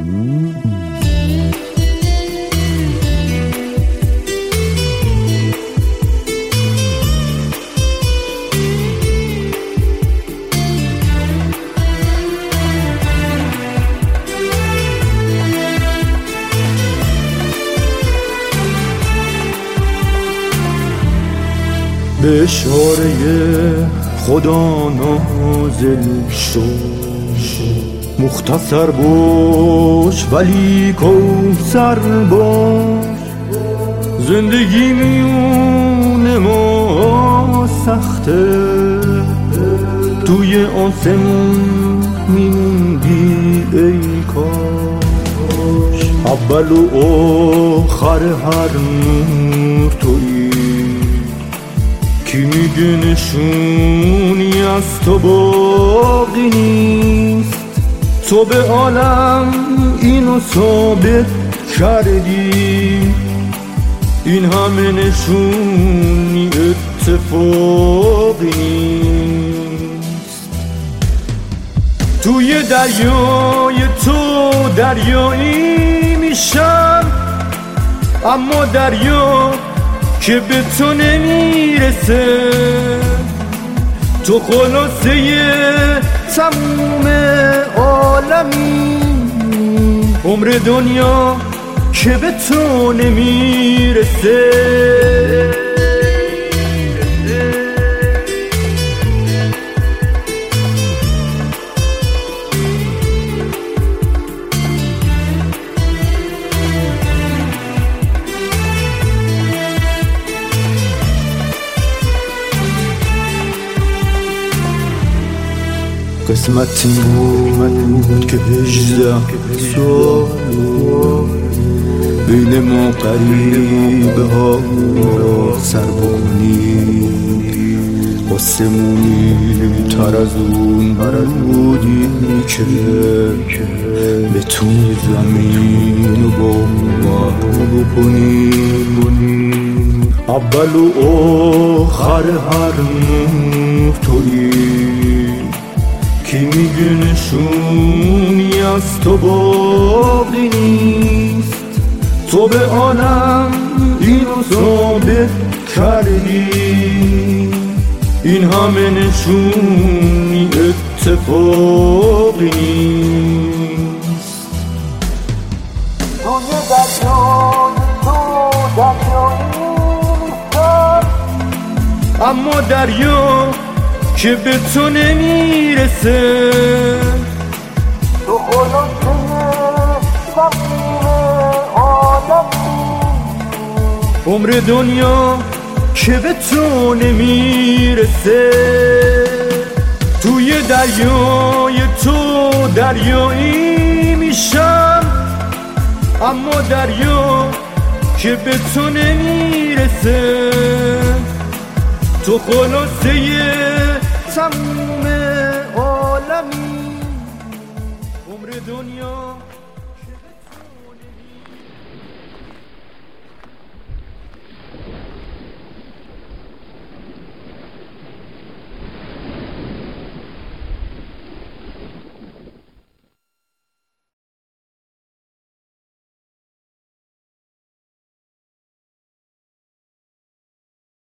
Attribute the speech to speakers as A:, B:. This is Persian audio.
A: به اشاره خدا نازل شد، مختصر باش ولی کوثر باش. زندگی میون ما سخته، توی آسمون میموندی ای کاش. اول و آخر هر نور تویی، کی میگه نشونی از تو باقی نیست. تو به عالم اینو ثابت کردی، این همه نشونی اتفاقی نیست. توی دریای تو دریایی میشم، اما دریا که به تو نمیرسه. تو خلاصه تموم عالمی، عمر دنیا که به تو نمیرسه. قسمت بود که 18 سال بین ما قریبه ها سر بکنی. آسمونی تر از اون بودی که بتونی زمین رو با ما بکنی. اول و آخر هر نور تویی، کی میگه نشونی از تو باقی نیست. تو به عالم اینو ثابت کردی، این همه نشونی اتفاقی نیست.
B: توی دریای تو دریایی نیستم،
A: اما دریا که به تو نمیرسه.
B: تو خلاصه تموم عالمی،
A: عمر دنیا که به تو نمیرسه. توی دریای تو دریایی میشم، اما دریا که به تو نمیرسه. تو خلاصه تموم عالمی، عمر دنیا